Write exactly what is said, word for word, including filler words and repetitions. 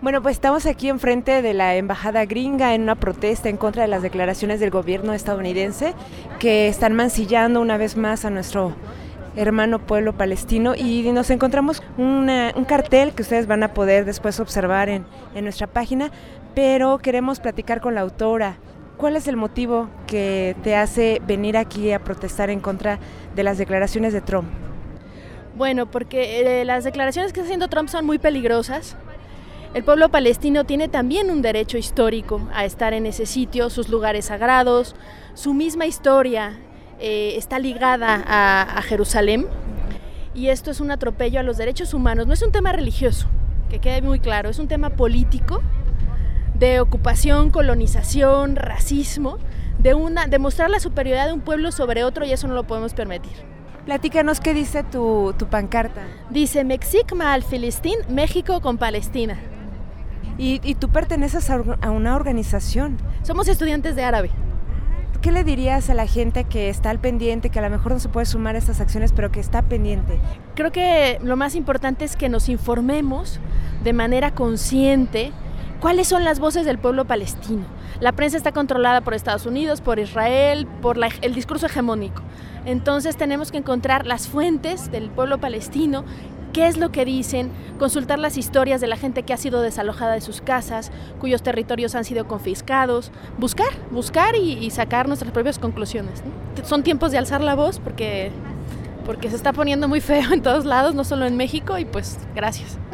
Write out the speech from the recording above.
Bueno, pues estamos aquí enfrente de la embajada gringa en una protesta en contra de las declaraciones del gobierno estadounidense que están mancillando una vez más a nuestro hermano pueblo palestino, y nos encontramos una, un cartel que ustedes van a poder después observar en, en nuestra página, pero queremos platicar con la autora. ¿Cuál es el motivo que te hace venir aquí a protestar en contra de las declaraciones de Trump? Bueno, porque eh, las declaraciones que está haciendo Trump son muy peligrosas. El pueblo palestino tiene también un derecho histórico a estar en ese sitio, sus lugares sagrados, su misma historia eh, está ligada a, a Jerusalén, y esto es un atropello a los derechos humanos. No es un tema religioso, que quede muy claro, es un tema político, de ocupación, colonización, racismo, de una, demostrar la superioridad de un pueblo sobre otro, y eso no lo podemos permitir. Platícanos, ¿qué dice tu, tu pancarta? Dice Mexic mal Filistín, México con Palestina. Y, y tú perteneces a, a una organización. Somos estudiantes de árabe. ¿Qué le dirías a la gente que está al pendiente, que a lo mejor no se puede sumar a estas acciones, pero que está pendiente? Creo que lo más importante es que nos informemos de manera consciente cuáles son las voces del pueblo palestino. La prensa está controlada por Estados Unidos, por Israel, por la, el discurso hegemónico. Entonces tenemos que encontrar las fuentes del pueblo palestino, qué es lo que dicen, consultar las historias de la gente que ha sido desalojada de sus casas, cuyos territorios han sido confiscados, buscar, buscar y, y sacar nuestras propias conclusiones, ¿no? Son tiempos de alzar la voz porque, porque se está poniendo muy feo en todos lados, no solo en México, y pues gracias.